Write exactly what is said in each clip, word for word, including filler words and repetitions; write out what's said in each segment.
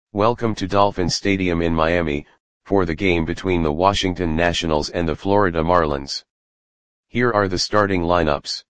Welcome to Dolphin Stadium in Miami, for the game between the Washington Nationals and the Florida Marlins. Here are the starting lineups.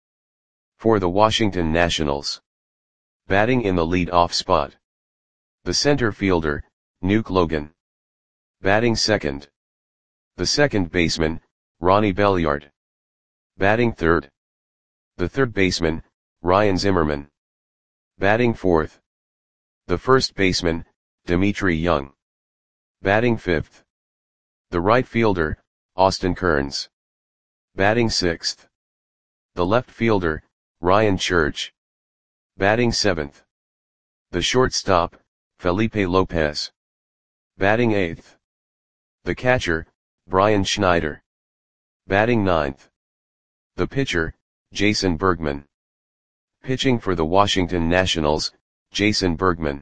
For the Washington Nationals. Batting in the lead-off spot. The center fielder, Nuke Logan. Batting second. The second baseman, Ronnie Belliard. Batting third. The third baseman, Ryan Zimmerman. Batting fourth. The first baseman, Dmitri Young. Batting fifth. The right fielder, Austin Kearns. Batting sixth. The left fielder, Ryan Church. Batting seventh. The shortstop, Felipe Lopez. Batting eighth. The catcher, Brian Schneider. Batting ninth. The pitcher, Jason Bergman. Pitching for the Washington Nationals, Jason Bergman.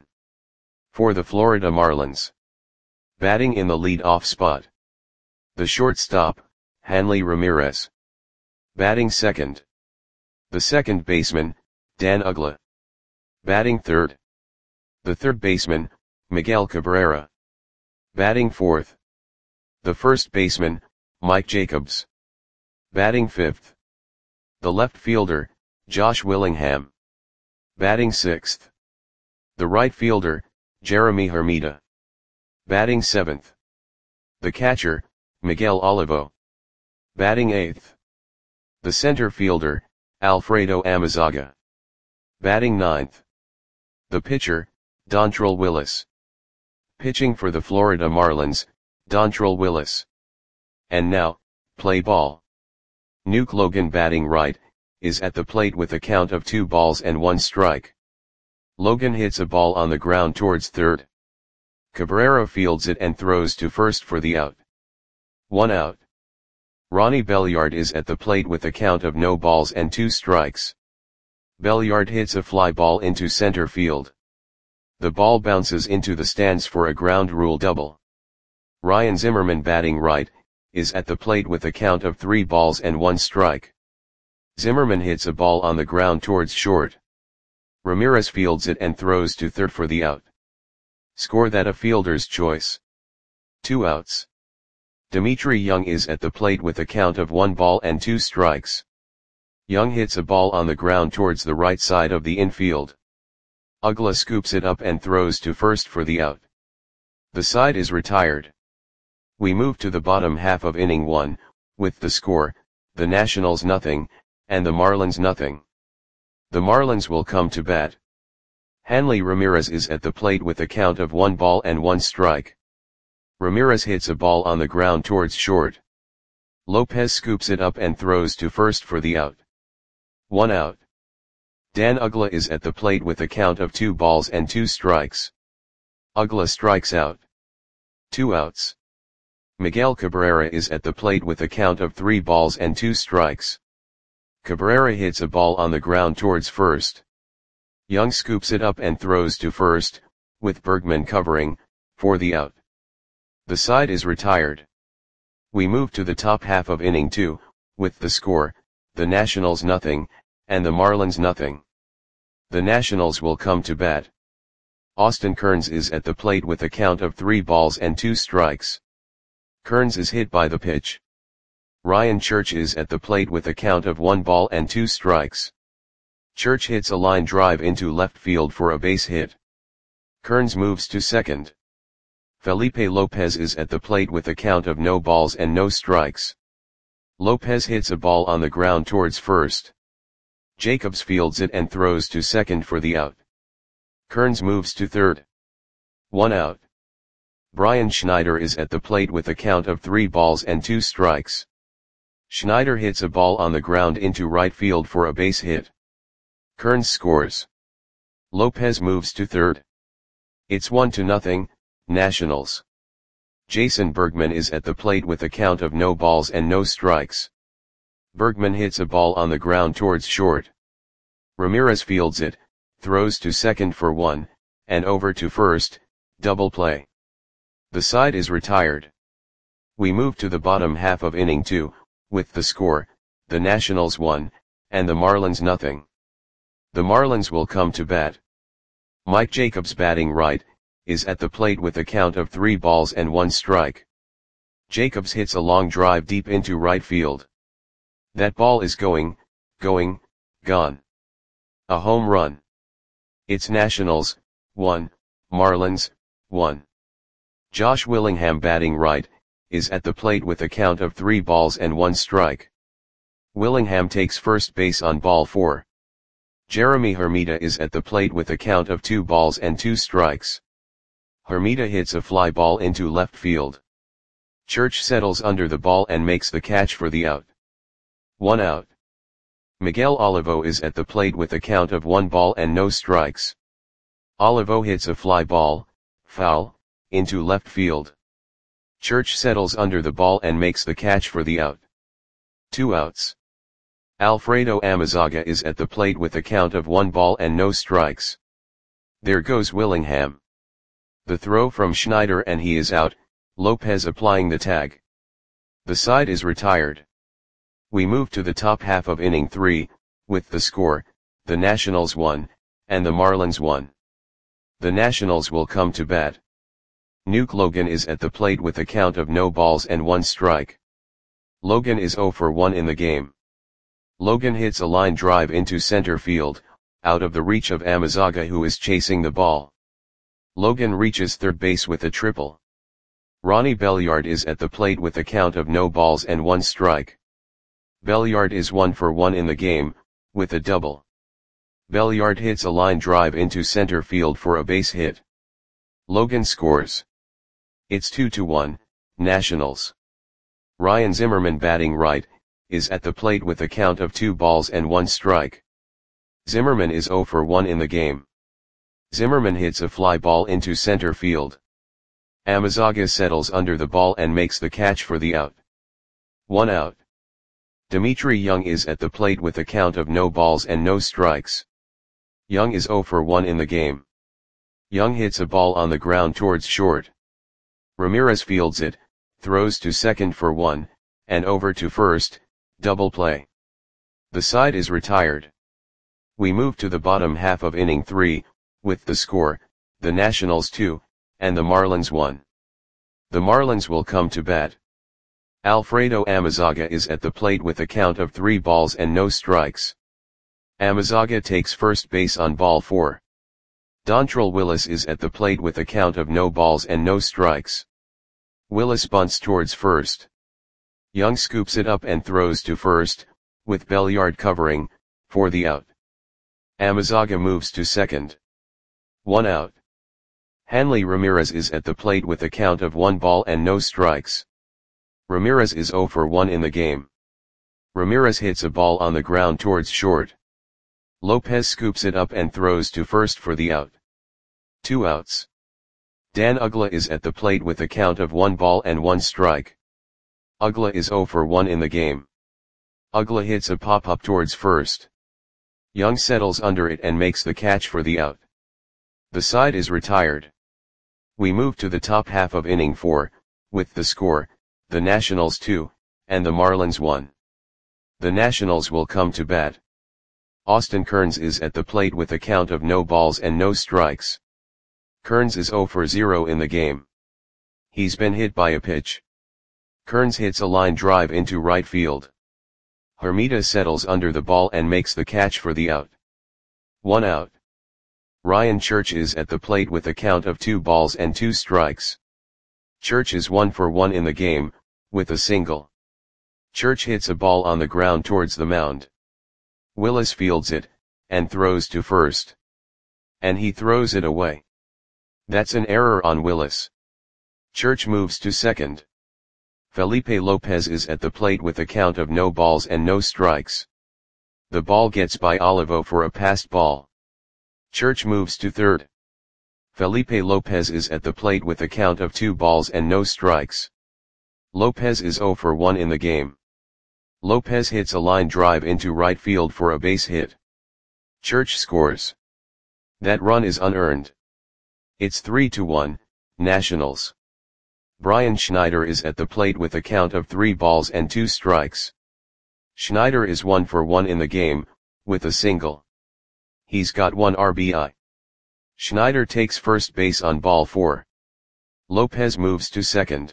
For the Florida Marlins. Batting in the lead-off spot. The shortstop, Hanley Ramirez. Batting second. The second baseman, Dan Uggla. Batting third. The third baseman, Miguel Cabrera. Batting fourth. The first baseman, Mike Jacobs. Batting fifth. The left fielder, Josh Willingham. Batting sixth. The right fielder, Jeremy Hermida. Batting seventh. The catcher, Miguel Olivo. Batting eighth. The center fielder, Alfredo Amazaga. Batting ninth. The pitcher, Dontrelle Willis. Pitching for the Florida Marlins, Dontrelle Willis. And now, play ball. Nuke Logan batting right, is at the plate with a count of two balls and one strike. Logan hits a ball on the ground towards third. Cabrera fields it and throws to first for the out. One out. Ronnie Belliard is at the plate with a count of no balls and two strikes. Belliard hits a fly ball into center field. The ball bounces into the stands for a ground rule double. Ryan Zimmerman batting right, is at the plate with a count of three balls and one strike. Zimmerman hits a ball on the ground towards short. Ramirez fields it and throws to third for the out. Score that a fielder's choice. Two outs. Dmitri Young is at the plate with a count of one ball and two strikes. Young hits a ball on the ground towards the right side of the infield. Uggla scoops it up and throws to first for the out. The side is retired. We move to the bottom half of inning one, with the score, the Nationals nothing, and the Marlins nothing. The Marlins will come to bat. Hanley Ramirez is at the plate with a count of one ball and one strike. Ramirez hits a ball on the ground towards short. Lopez scoops it up and throws to first for the out. One out. Dan Uggla is at the plate with a count of two balls and two strikes. Uggla strikes out. Two outs. Miguel Cabrera is at the plate with a count of three balls and two strikes. Cabrera hits a ball on the ground towards first. Young scoops it up and throws to first, with Bergman covering, for the out. The side is retired. We move to the top half of inning two, with the score, the Nationals nothing, and the Marlins nothing. The Nationals will come to bat. Austin Kearns is at the plate with a count of three balls and two strikes. Kearns is hit by the pitch. Ryan Church is at the plate with a count of one ball and two strikes. Church hits a line drive into left field for a base hit. Kearns moves to second. Felipe Lopez is at the plate with a count of no balls and no strikes. Lopez hits a ball on the ground towards first. Jacobs fields it and throws to second for the out. Kearns moves to third. One out. Brian Schneider is at the plate with a count of three balls and two strikes. Schneider hits a ball on the ground into right field for a base hit. Kearns scores. Lopez moves to third. It's one to nothing, Nationals. Jason Bergman is at the plate with a count of no balls and no strikes. Bergman hits a ball on the ground towards short. Ramirez fields it, throws to second for one, and over to first, double play. The side is retired. We move to the bottom half of inning two, with the score, the Nationals one, and the Marlins nothing. The Marlins will come to bat. Mike Jacobs batting right, is at the plate with a count of three balls and one strike. Jacobs hits a long drive deep into right field. That ball is going, going, gone. A home run. It's Nationals, one, Marlins, one. Josh Willingham batting right, is at the plate with a count of three balls and one strike. Willingham takes first base on ball four. Jeremy Hermida is at the plate with a count of two balls and two strikes. Hermida hits a fly ball into left field. Church settles under the ball and makes the catch for the out. One out. Miguel Olivo is at the plate with a count of one ball and no strikes. Olivo hits a fly ball, foul, into left field. Church settles under the ball and makes the catch for the out. Two outs. Alfredo Amezaga is at the plate with a count of one ball and no strikes. There goes Willingham. The throw from Schneider and he is out, Lopez applying the tag. The side is retired. We move to the top half of inning three, with the score, the Nationals one, and the Marlins one. The Nationals will come to bat. Nuke Logan is at the plate with a count of no balls and one strike. Logan is zero for one in the game. Logan hits a line drive into center field, out of the reach of Amezaga who is chasing the ball. Logan reaches third base with a triple. Ronnie Belliard is at the plate with a count of no balls and one strike. Belliard is one for one in the game, with a double. Belliard hits a line drive into center field for a base hit. Logan scores. It's two to one, Nationals. Ryan Zimmerman batting right, is at the plate with a count of two balls and one strike. Zimmerman is zero for one in the game. Zimmerman hits a fly ball into center field. Amezaga settles under the ball and makes the catch for the out. One out. Dimitri Young is at the plate with a count of no balls and no strikes. Young is zero for one in the game. Young hits a ball on the ground towards short. Ramirez fields it, throws to second for one, and over to first, double play. The side is retired. We move to the bottom half of inning three, with the score, the Nationals two, and the Marlins one. The Marlins will come to bat. Alfredo Amezaga is at the plate with a count of three balls and no strikes. Amezaga takes first base on ball four. Dontrell Willis is at the plate with a count of no balls and no strikes. Willis bunts towards first. Young scoops it up and throws to first, with Belliard covering, for the out. Amezaga moves to second. One out. Hanley Ramirez is at the plate with a count of one ball and no strikes. Ramirez is zero for one in the game. Ramirez hits a ball on the ground towards short. Lopez scoops it up and throws to first for the out. Two outs. Dan Uggla is at the plate with a count of one ball and one strike. Uggla is zero for one in the game. Uggla hits a pop-up towards first. Young settles under it and makes the catch for the out. The side is retired. We move to the top half of inning four, with the score, the Nationals two, and the Marlins one. The Nationals will come to bat. Austin Kearns is at the plate with a count of no balls and no strikes. Kearns is zero for zero in the game. He's been hit by a pitch. Kearns hits a line drive into right field. Hermida settles under the ball and makes the catch for the out. One out. Ryan Church is at the plate with a count of two balls and two strikes. Church is one for one in the game, with a single. Church hits a ball on the ground towards the mound. Willis fields it, and throws to first. And he throws it away. That's an error on Willis. Church moves to second. Felipe Lopez is at the plate with a count of no balls and no strikes. The ball gets by Olivo for a passed ball. Church moves to third. Felipe Lopez is at the plate with a count of two balls and no strikes. Lopez is zero for one in the game. Lopez hits a line drive into right field for a base hit. Church scores. That run is unearned. It's three to one, Nationals. Brian Schneider is at the plate with a count of three balls and two strikes. Schneider is one for one in the game, with a single. He's got one R B I. Schneider takes first base on ball four. Lopez moves to second.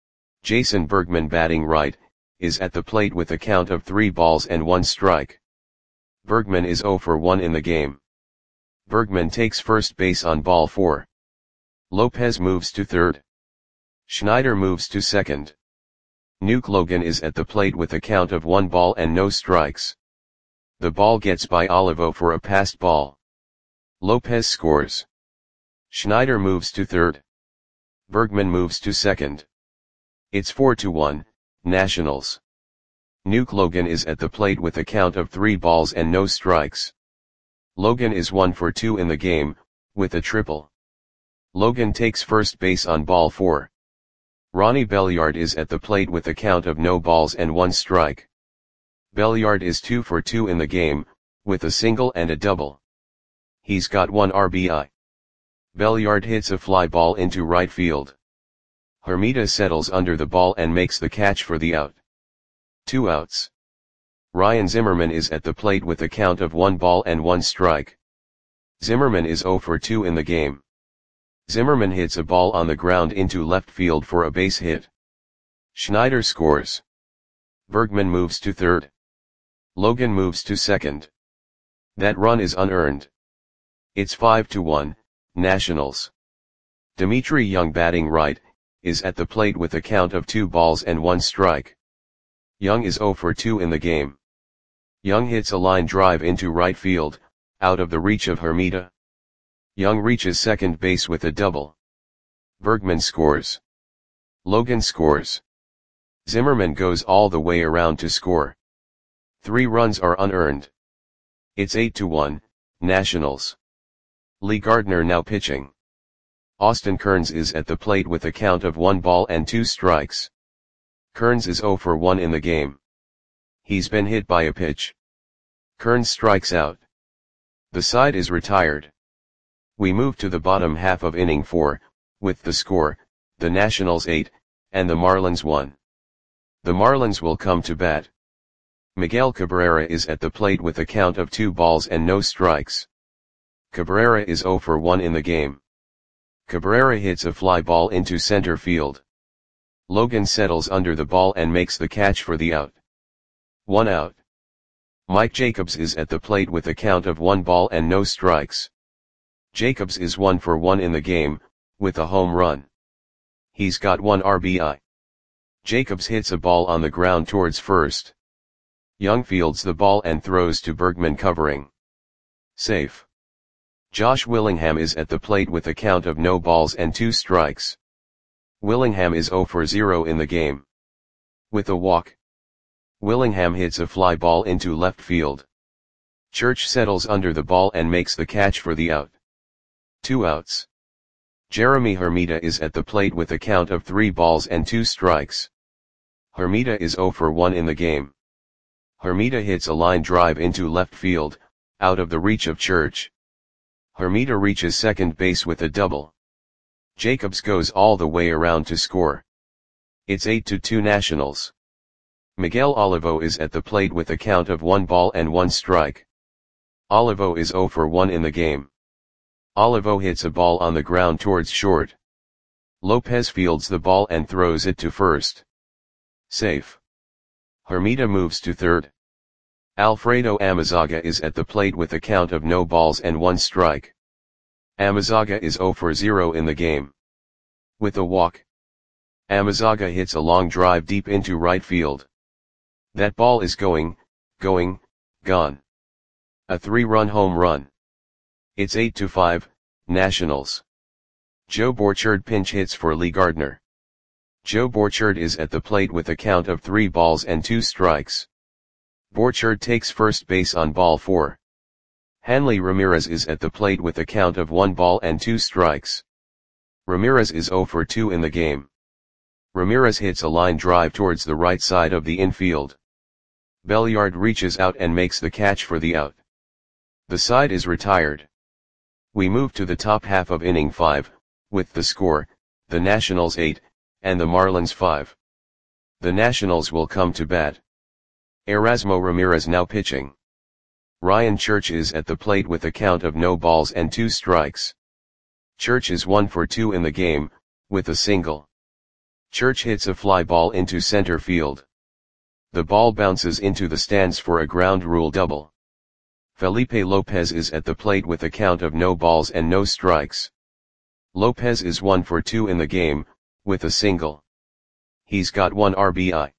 Jason Bergman, batting right, is at the plate with a count of three balls and one strike. Bergman is zero for one in the game. Bergman takes first base on ball four. Lopez moves to third. Schneider moves to second. Nuke Logan is at the plate with a count of one ball and no strikes. The ball gets by Olivo for a passed ball. Lopez scores. Schneider moves to third. Bergman moves to second. It's four to one, Nationals. Nuke Logan is at the plate with a count of three balls and no strikes. Logan is one for two in the game, with a triple. Logan takes first base on ball four. Ronnie Belliard is at the plate with a count of no balls and one strike. Belliard is two for two in the game, with a single and a double. He's got one R B I. Belliard hits a fly ball into right field. Hermida settles under the ball and makes the catch for the out. Two outs. Ryan Zimmerman is at the plate with a count of one ball and one strike. Zimmerman is zero for two in the game. Zimmerman hits a ball on the ground into left field for a base hit. Schneider scores. Bergman moves to third. Logan moves to second. That run is unearned. It's five to one, Nationals. Dimitri Young, batting right, is at the plate with a count of two balls and one strike. Young is zero for two in the game. Young hits a line drive into right field, out of the reach of Hermida. Young reaches second base with a double. Bergman scores. Logan scores. Zimmerman goes all the way around to score. Three runs are unearned. It's eight to one, Nationals. Lee Gardner now pitching. Austin Kearns is at the plate with a count of one ball and two strikes. Kearns is zero for one in the game. He's been hit by a pitch. Kearns strikes out. The side is retired. We move to the bottom half of inning four, with the score, the Nationals eight, and the Marlins one. The Marlins will come to bat. Miguel Cabrera is at the plate with a count of two balls and no strikes. Cabrera is zero for one in the game. Cabrera hits a fly ball into center field. Logan settles under the ball and makes the catch for the out. One out. Mike Jacobs is at the plate with a count of one ball and no strikes. Jacobs is one for one in the game, with a home run. He's got one R B I. Jacobs hits a ball on the ground towards first. Young fields the ball and throws to Bergman, covering. Safe. Josh Willingham is at the plate with a count of no balls and two strikes. Willingham is zero for zero in the game. With a walk. Willingham hits a fly ball into left field. Church settles under the ball and makes the catch for the out. Two outs. Jeremy Hermida is at the plate with a count of three balls and two strikes. Hermida is zero for one in the game. Hermida hits a line drive into left field, out of the reach of Church. Hermida reaches second base with a double. Jacobs goes all the way around to score. It's eight to two Nationals. Miguel Olivo is at the plate with a count of one ball and one strike. Olivo is zero for one in the game. Olivo hits a ball on the ground towards short. Lopez fields the ball and throws it to first. Safe. Hermida moves to third. Alfredo Amezaga is at the plate with a count of no balls and one strike. Amezaga is zero for zero in the game. With a walk. Amezaga hits a long drive deep into right field. That ball is going, going, gone. A three-run home run. It's eight to five, Nationals. Joe Borchard pinch hits for Lee Gardner. Joe Borchard is at the plate with a count of three balls and two strikes. Borchard takes first base on ball four. Hanley Ramirez is at the plate with a count of one ball and two strikes. Ramirez is zero for two in the game. Ramirez hits a line drive towards the right side of the infield. Belliard reaches out and makes the catch for the out. The side is retired. We move to the top half of inning five, with the score, the Nationals eight, and the Marlins five. The Nationals will come to bat. Erasmo Ramirez now pitching. Ryan Church is at the plate with a count of no balls and two strikes. Church is one for two in the game, with a single. Church hits a fly ball into center field. The ball bounces into the stands for a ground rule double. Felipe Lopez is at the plate with a count of no balls and no strikes. Lopez is one for two in the game, with a single. He's got one R B I.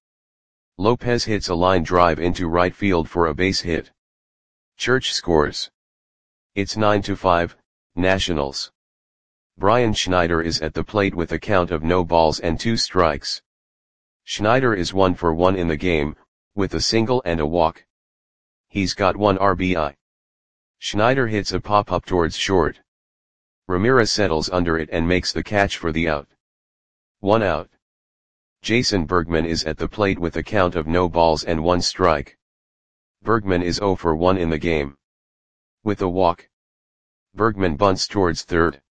Lopez hits a line drive into right field for a base hit. Church scores. It's nine to five, Nationals. Brian Schneider is at the plate with a count of no balls and two strikes. Schneider is one for one in the game, with a single and a walk. He's got one R B I. Schneider hits a pop-up towards short. Ramirez settles under it and makes the catch for the out. One out. Jason Bergman is at the plate with a count of no balls and one strike. Bergman is zero for one in the game. With a walk. Bergman bunts towards third.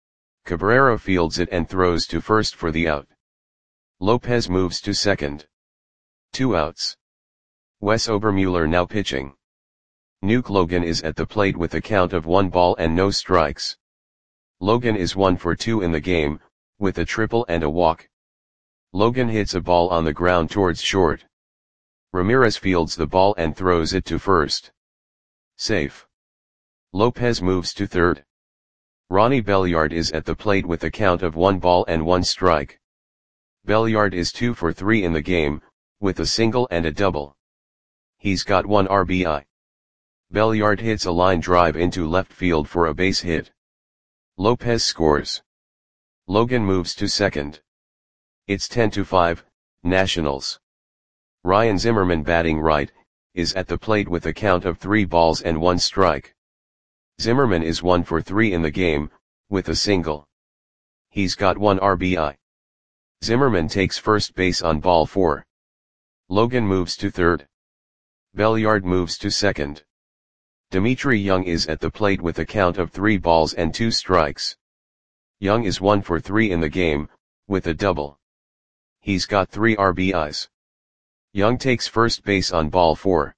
Cabrera fields it and throws to first for the out. Lopez moves to second. Two outs. Wes Obermueller now pitching. Nuke Logan is at the plate with a count of one ball and no strikes. Logan is one for two in the game, with a triple and a walk. Logan hits a ball on the ground towards short. Ramirez fields the ball and throws it to first. Safe. Lopez moves to third. Ronnie Belliard is at the plate with a count of one ball and one strike. Belliard is two for three in the game, with a single and a double. He's got one R B I. Belliard hits a line drive into left field for a base hit. Lopez scores. Logan moves to second. It's ten to five, Nationals. Ryan Zimmerman batting right, is at the plate with a count of three balls and one strike. Zimmerman is one for three in the game, with a single. He's got one R B I. Zimmerman takes first base on ball four. Logan moves to third. Belliard moves to second. Dimitri Young is at the plate with a count of three balls and two strikes. Young is one for three in the game, with a double. He's got three R B Is. Young takes first base on ball four.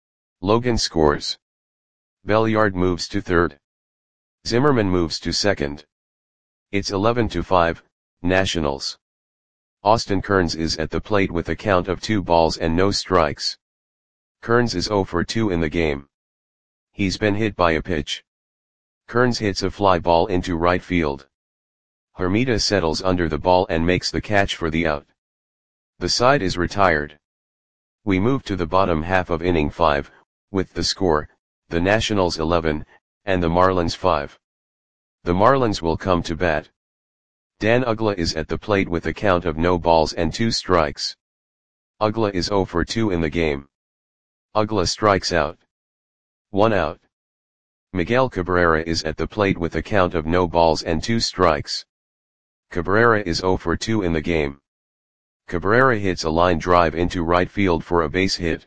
Logan scores. Belliard moves to third. Zimmerman moves to second. It's eleven to five, Nationals. Austin Kearns is at the plate with a count of two balls and no strikes. Kearns is zero for two in the game. He's been hit by a pitch. Kearns hits a fly ball into right field. Hermida settles under the ball and makes the catch for the out. The side is retired. We move to the bottom half of inning five, with the score, the Nationals eleven, and the Marlins five. The Marlins will come to bat. Dan Uggla is at the plate with a count of no balls and two strikes. Uggla is zero for two in the game. Uggla strikes out. One out. Miguel Cabrera is at the plate with a count of no balls and two strikes. Cabrera is zero for two in the game. Cabrera hits a line drive into right field for a base hit.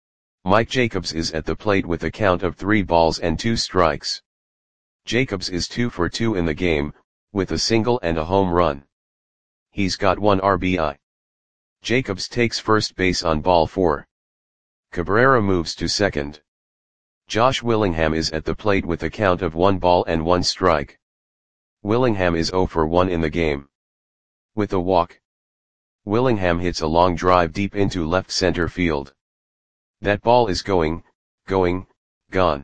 Mike Jacobs is at the plate with a count of three balls and two strikes. Jacobs is two for two in the game, with a single and a home run. He's got one R B I. Jacobs takes first base on ball four. Cabrera moves to second. Josh Willingham is at the plate with a count of one ball and one strike. Willingham is zero for one in the game. With a walk. Willingham hits a long drive deep into left center field. That ball is going, going, gone.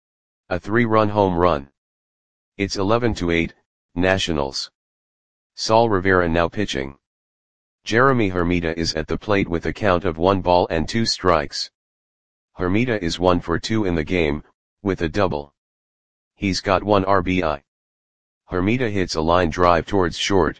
A three-run home run. It's eleven to eight, Nationals. Saul Rivera now pitching. Jeremy Hermida is at the plate with a count of one ball and two strikes. Hermida is one for two in the game, with a double. He's got one R B I. Hermida hits a line drive towards short.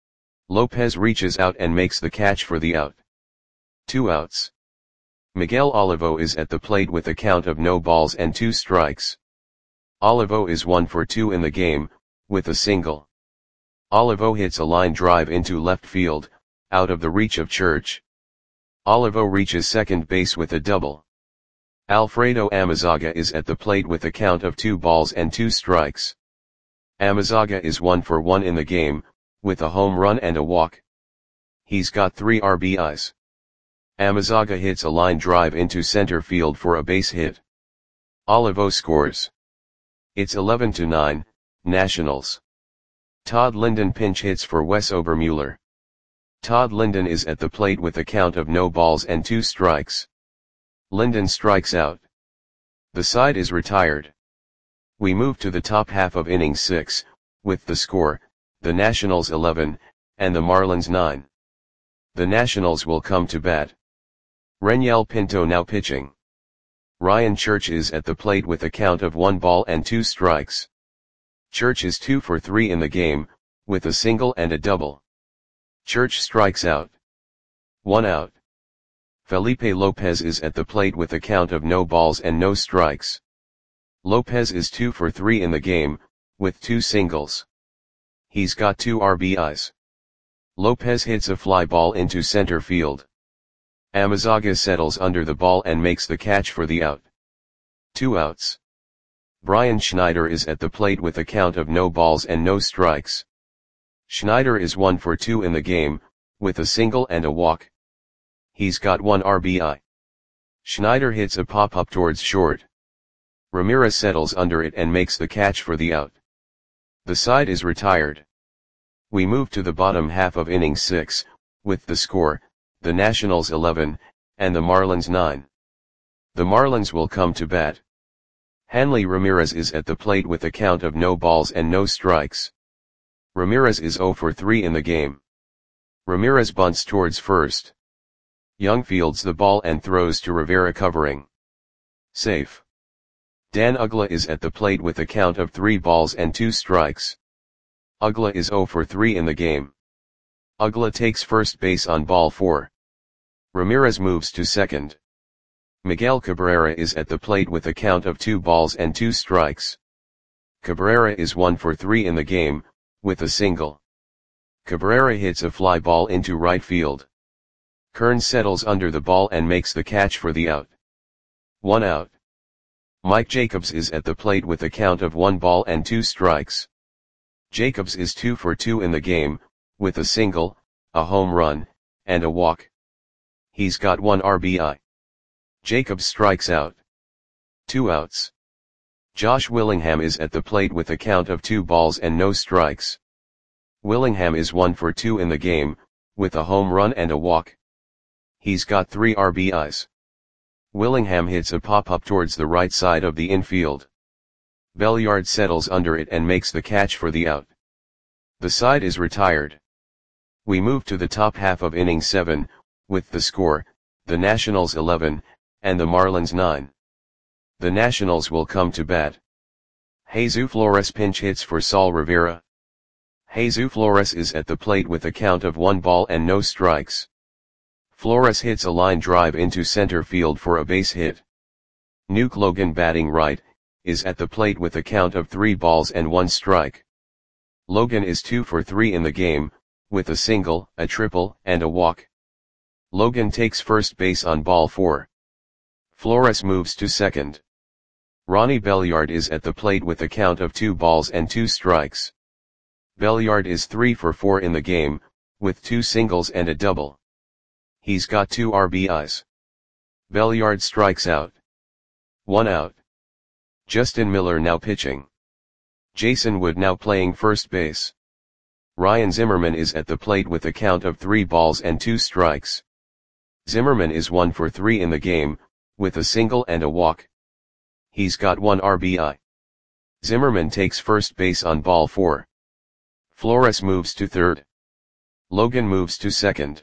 Lopez reaches out and makes the catch for the out. Two outs. Miguel Olivo is at the plate with a count of no balls and two strikes. Olivo is one for two in the game, with a single. Olivo hits a line drive into left field, out of the reach of Church. Olivo reaches second base with a double. Alfredo Amezaga is at the plate with a count of two balls and two strikes. Amezaga is one for one in the game, with a home run and a walk. He's got three R B Is. Amezaga hits a line drive into center field for a base hit. Olivo scores. It's eleven to nine, Nationals. Todd Linden pinch hits for Wes Obermuller. Todd Linden is at the plate with a count of no balls and two strikes. Linden strikes out. The side is retired. We move to the top half of inning six, with the score, the Nationals eleven, and the Marlins nine. The Nationals will come to bat. Reniel Pinto now pitching. Ryan Church is at the plate with a count of one ball and two strikes. Church is two for three in the game, with a single and a double. Church strikes out. One out. Felipe Lopez is at the plate with a count of no balls and no strikes. Lopez is two for three in the game, with two singles. He's got two R B Is. Lopez hits a fly ball into center field. Amezaga settles under the ball and makes the catch for the out. Two outs. Brian Schneider is at the plate with a count of no balls and no strikes. Schneider is one for two in the game, with a single and a walk. He's got one R B I. Schneider hits a pop-up towards short. Ramirez settles under it and makes the catch for the out. The side is retired. We move to the bottom half of inning six, with the score, the Nationals eleven, and the Marlins nine. The Marlins will come to bat. Hanley Ramirez is at the plate with a count of no balls and no strikes. Ramirez is zero for three in the game. Ramirez bunts towards first. Young fields the ball and throws to Rivera covering. Safe. Dan Uggla is at the plate with a count of three balls and two strikes. Uggla is zero for three in the game. Uggla takes first base on ball four. Ramirez moves to second. Miguel Cabrera is at the plate with a count of two balls and two strikes. Cabrera is one for three in the game, with a single. Cabrera hits a fly ball into right field. Kearns settles under the ball and makes the catch for the out. One out. Mike Jacobs is at the plate with a count of one ball and two strikes. Jacobs is two for two in the game, with a single, a home run, and a walk. He's got one R B I. Jacobs strikes out. Two outs. Josh Willingham is at the plate with a count of two balls and no strikes. Willingham is one for two in the game, with a home run and a walk. He's got three R B Is. Willingham hits a pop-up towards the right side of the infield. Belliard settles under it and makes the catch for the out. The side is retired. We move to the top half of inning seven, with the score, the Nationals eleven, and the Marlins nine. The Nationals will come to bat. Jesus Flores pinch hits for Saul Rivera. Jesus Flores is at the plate with a count of one ball and no strikes. Flores hits a line drive into center field for a base hit. Nuke Logan batting right, is at the plate with a count of three balls and one strike. Logan is two for three in the game, with a single, a triple, and a walk. Logan takes first base on ball four. Flores moves to second. Ronnie Belliard is at the plate with a count of two balls and two strikes. Belliard is three for four in the game, with two singles and a double. He's got two R B Is. Belliard strikes out. One out. Justin Miller now pitching. Jason Wood now playing first base. Ryan Zimmerman is at the plate with a count of three balls and two strikes. Zimmerman is one for three in the game, with a single and a walk. He's got one R B I. Zimmerman takes first base on ball four. Flores moves to third. Logan moves to second.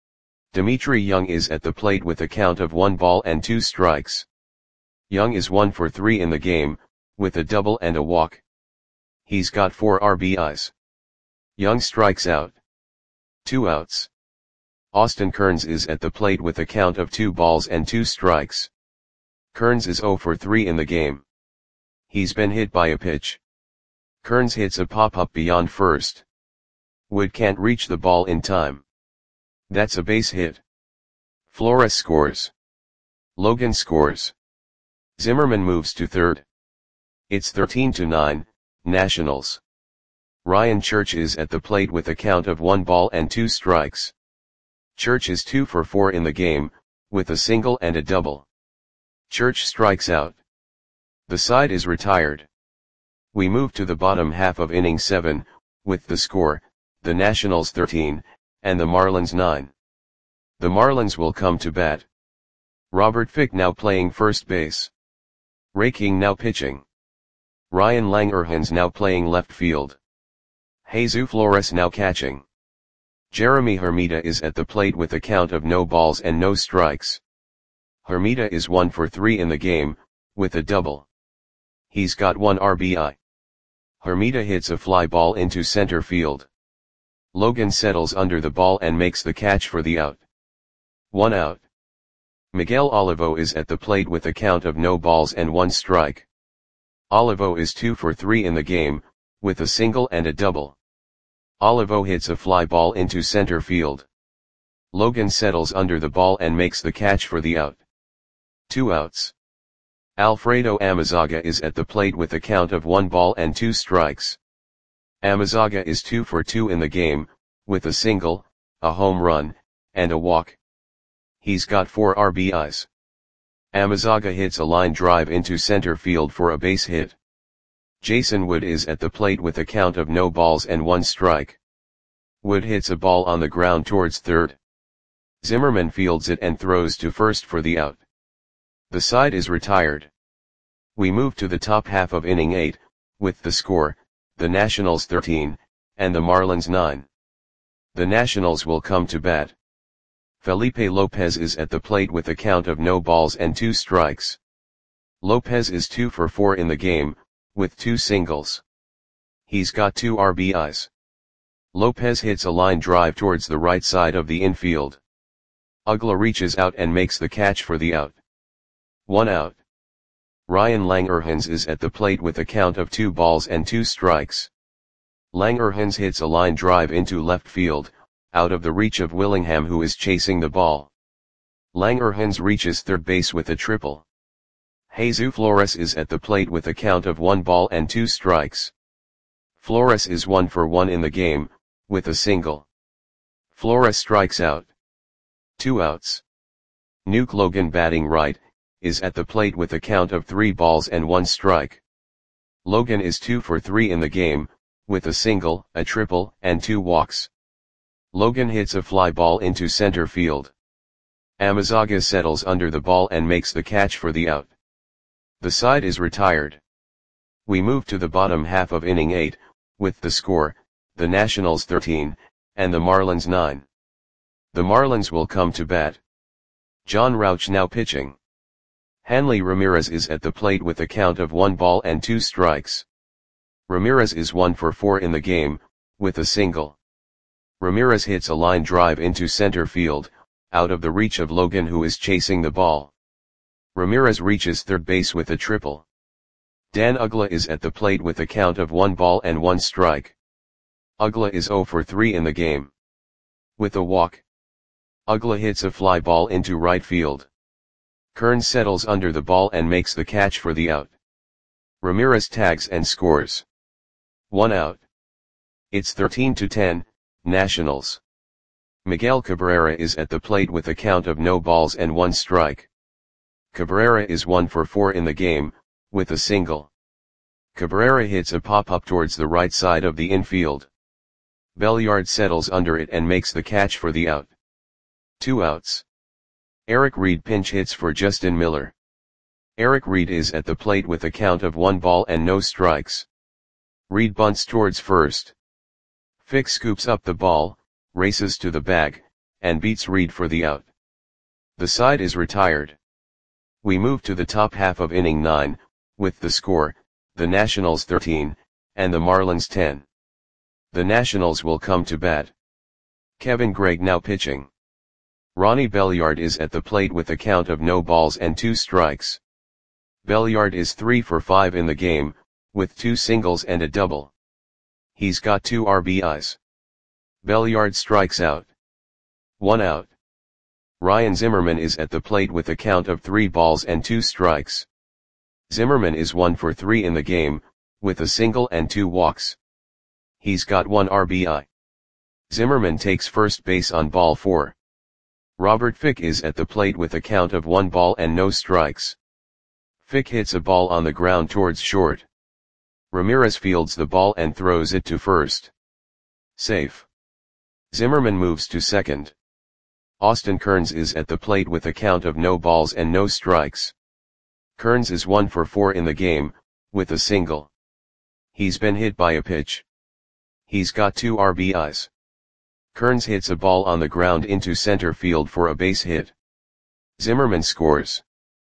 Dimitri Young is at the plate with a count of one ball and two strikes. Young is one for three in the game, with a double and a walk. He's got four R B Is. Young strikes out. Two outs. Austin Kearns is at the plate with a count of two balls and two strikes. Kearns is zero for three in the game. He's been hit by a pitch. Kearns hits a pop-up beyond first. Wood can't reach the ball in time. That's a base hit. Flores scores. Logan scores. Zimmerman moves to third. It's thirteen to nine, Nationals. Ryan Church is at the plate with a count of one ball and two strikes. Church is two for four in the game, with a single and a double. Church strikes out. The side is retired. We move to the bottom half of inning seven, with the score, the Nationals thirteen, and the Marlins nine. The Marlins will come to bat. Robert Fick now playing first base. Ray King now pitching. Ryan Langerhans now playing left field. Jesus Flores now catching. Jeremy Hermida is at the plate with a count of no balls and no strikes. Hermida is one for three in the game, with a double. He's got one R B I. Hermida hits a fly ball into center field. Logan settles under the ball and makes the catch for the out. One out. Miguel Olivo is at the plate with a count of no balls and one strike. Olivo is two for three in the game, with a single and a double. Olivo hits a fly ball into center field. Logan settles under the ball and makes the catch for the out. Two outs. Alfredo Amezaga is at the plate with a count of one ball and two strikes. Amezaga is two for two in the game, with a single, a home run, and a walk. He's got four R B Is. Amezaga hits a line drive into center field for a base hit. Jason Wood is at the plate with a count of no balls and one strike. Wood hits a ball on the ground towards third. Zimmerman fields it and throws to first for the out. The side is retired. We move to the top half of inning eight, with the score, the Nationals thirteen, and the Marlins nine. The Nationals will come to bat. Felipe Lopez is at the plate with a count of no balls and two strikes. Lopez is two for four in the game, with two singles. He's got two R B Is. Lopez hits a line drive towards the right side of the infield. Uggla reaches out and makes the catch for the out. One out. Ryan Langerhans is at the plate with a count of two balls and two strikes. Langerhans hits a line drive into left field, out of the reach of Willingham, who is chasing the ball. Langerhans reaches third base with a triple. Jesus Flores is at the plate with a count of one ball and two strikes. Flores is one for one in the game, with a single. Flores strikes out. Two outs. Nuke Logan, batting right, is at the plate with a count of three balls and one strike. Logan is two for three in the game, with a single, a triple, and two walks. Logan hits a fly ball into center field. Amezaga settles under the ball and makes the catch for the out. The side is retired. We move to the bottom half of inning eight, with the score, the Nationals thirteen, and the Marlins nine. The Marlins will come to bat. John Rauch now pitching. Hanley Ramirez is at the plate with a count of one ball and two strikes. Ramirez is one for four in the game, with a single. Ramirez hits a line drive into center field, out of the reach of Logan, who is chasing the ball. Ramirez reaches third base with a triple. Dan Uggla is at the plate with a count of one ball and one strike. Uggla is zero for three in the game. With a walk. Uggla hits a fly ball into right field. Kern settles under the ball and makes the catch for the out. Ramirez tags and scores. One out. It's thirteen to ten, Nationals. Miguel Cabrera is at the plate with a count of no balls and one strike. Cabrera is one for four in the game, with a single. Cabrera hits a pop-up towards the right side of the infield. Belliard settles under it and makes the catch for the out. Two outs. Eric Reed pinch hits for Justin Miller. Eric Reed is at the plate with a count of one ball and no strikes. Reed bunts towards first. Fick scoops up the ball, races to the bag, and beats Reed for the out. The side is retired. We move to the top half of inning nine, with the score, the Nationals thirteen, and the Marlins ten. The Nationals will come to bat. Kevin Gregg now pitching. Ronnie Belliard is at the plate with a count of no balls and two strikes. Belliard is three for five in the game, with two singles and a double. He's got two R B Is. Belliard strikes out. One out. Ryan Zimmerman is at the plate with a count of three balls and two strikes. Zimmerman is one for three in the game, with a single and two walks. He's got one R B I. Zimmerman takes first base on ball four. Robert Fick is at the plate with a count of one ball and no strikes. Fick hits a ball on the ground towards short. Ramirez fields the ball and throws it to first. Safe. Zimmerman moves to second. Austin Kearns is at the plate with a count of no balls and no strikes. Kearns is one for four in the game, with a single. He's been hit by a pitch. He's got two R B Is. Kearns hits a ball on the ground into center field for a base hit. Zimmerman scores.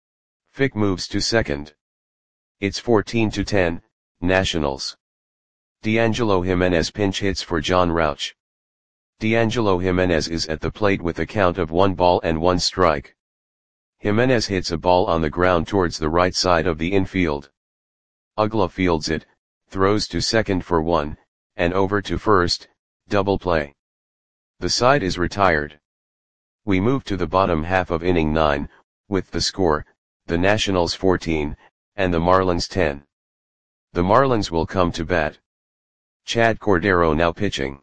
Fick moves to second. It's fourteen to ten, Nationals. D'Angelo Jimenez pinch hits for John Rauch. D'Angelo Jimenez is at the plate with a count of one ball and one strike. Jimenez hits a ball on the ground towards the right side of the infield. Uggla fields it, throws to second for one, and over to first, double play. The side is retired. We move to the bottom half of inning nine, with the score, the Nationals fourteen, and the Marlins ten. The Marlins will come to bat. Chad Cordero now pitching.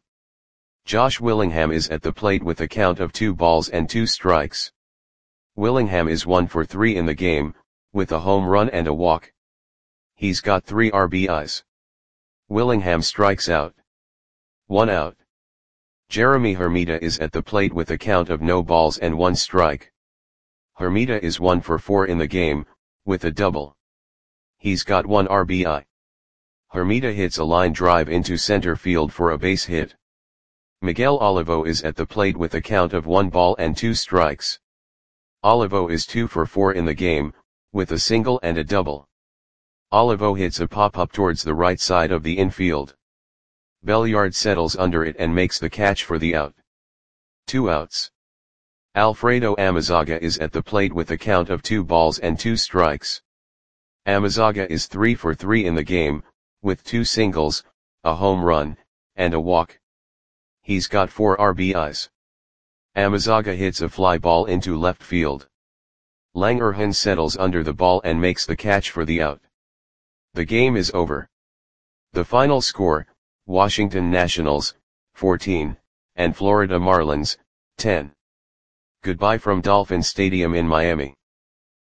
Josh Willingham is at the plate with a count of two balls and two strikes. Willingham is one for three in the game, with a home run and a walk. He's got three R B Is. Willingham strikes out. One out. Jeremy Hermida is at the plate with a count of no balls and one strike. Hermida is one for four in the game, with a double. He's got one R B I. Hermida hits a line drive into center field for a base hit. Miguel Olivo is at the plate with a count of one ball and two strikes. Olivo is two for four in the game, with a single and a double. Olivo hits a pop-up towards the right side of the infield. Belliard settles under it and makes the catch for the out. Two outs. Alfredo Amezaga is at the plate with a count of two balls and two strikes. Amezaga is three for three in the game, with two singles, a home run, and a walk. He's got four R B Is. Amezaga hits a fly ball into left field. Langerhans settles under the ball and makes the catch for the out. The game is over. The final score, Washington Nationals, fourteen, and Florida Marlins, ten. Goodbye from Dolphin Stadium in Miami.